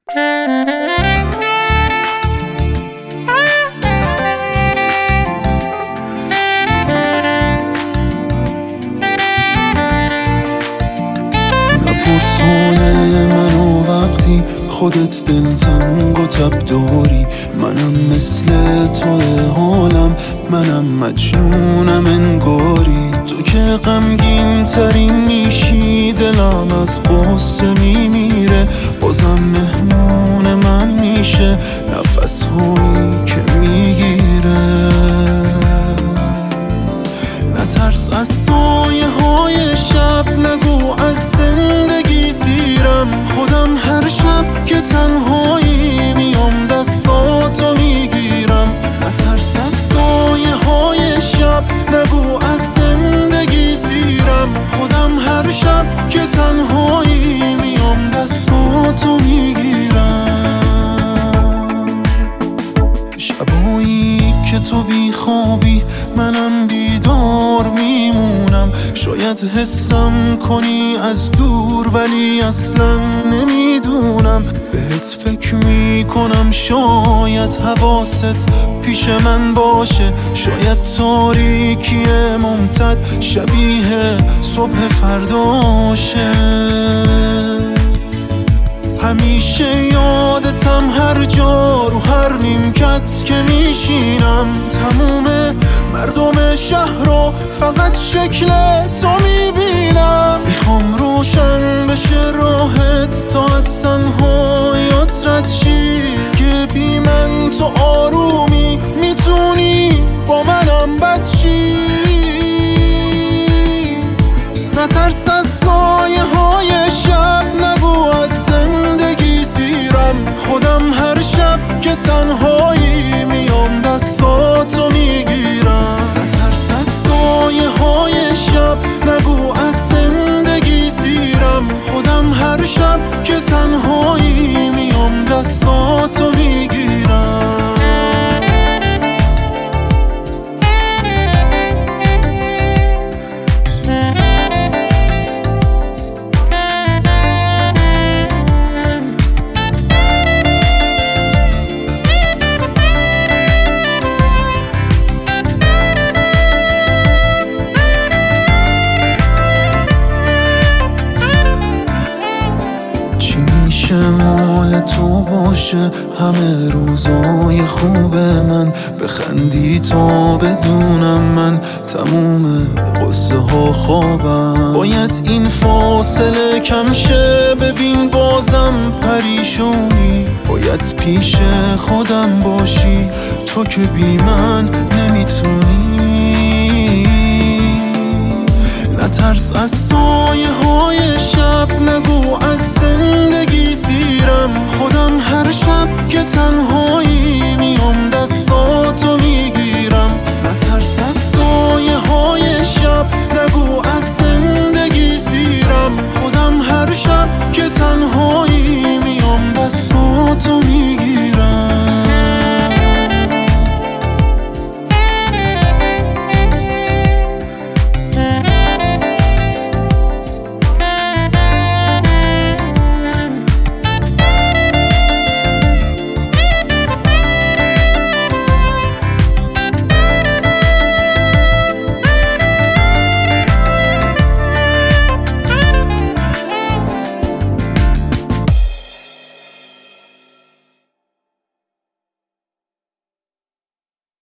نپرس حال منو وقتی خودت دلتنگ و تب داری. منم مثل توه حالم، منم مجنونم انگاری. تو که غمگین ترین میشی، دلم از قصه میمیره. بازم مهمون من میشه نفس هایی که میگیره. نترس از سایه های شب، نگو از زندگی سیرم. خودم هر شب که تنهایی میام دستاتو میگیرم. نترس از سایه های شب، نگو از زندگی سیرم. خودم هر شب که تنهایی میام دستاتو میگیرم. شبایی که تو بیخوابی منم بیدار میمونم. شاید حسم کنی از دور ولی اصلا نمیدونم. بهت فکر میکنم، شاید حواست پیش من باشه. شاید تاریکی ممتد شبیه صبح فرداشه. همیشه یادتم هر جا رو هر نیمکت که میشینم. تموم مردم شهر رو فقط شکل تو میبینم. میخوام روشن بشه راحت تا از تنهاییات رد شی. که بی من تو آرومی میتونی با منم بد شی. نترس از سایه های شب، نگو از زندگی سیرم. خودم هر شب که تنهایی میام دستاتو میگیرم. نترس از سایه های شب، نگو از زندگی سیرم. خودم هر شب که تنهایی میام دستاتو میگیرم. مال تو باشه همه روزای خوب من. بخندی تا بدونم من تموم قصه ها خوابم. باید این فاصله کم شه، ببین بازم پریشونی. باید پیش خودم باشی تو که بی من نمیتونی. نترس از سایه های شب، نگو از